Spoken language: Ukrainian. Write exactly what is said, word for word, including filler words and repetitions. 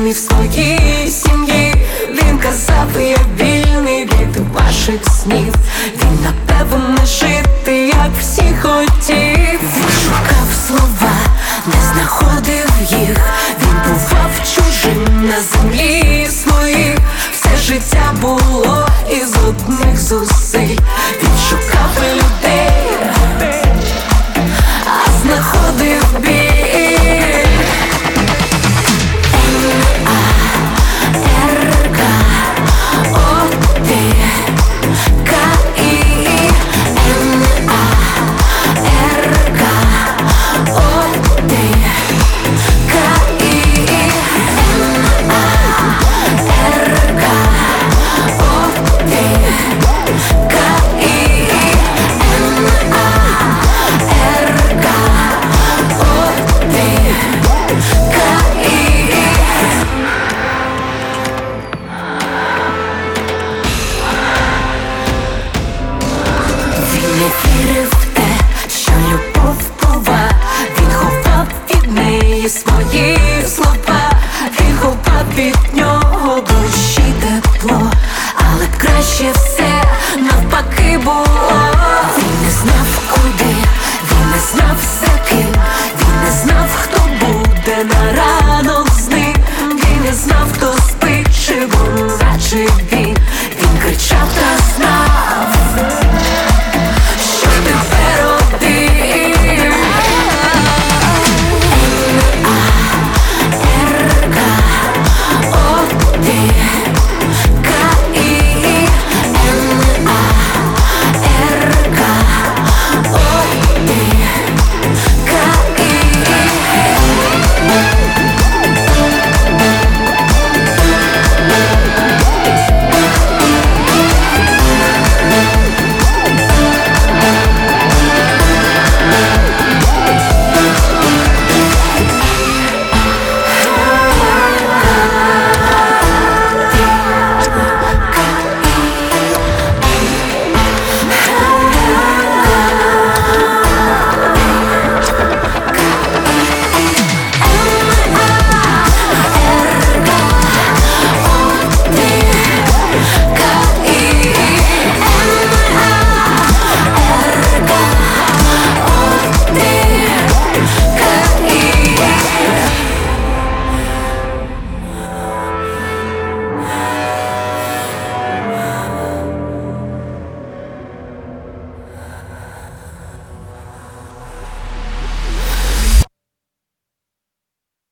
впевнений в своїй сім'ї. Він казав, я вільний від ваших снів. Він напевно жити, як всі хотів. Він шукав слова, не знаходив їх. Він бував чужим на землі своїх. Все життя було із одних зусиль. Він шукав людей, а знаходив біль. Вірив в те, що любов бува. Він ховав від неї свої слова. Він ховав від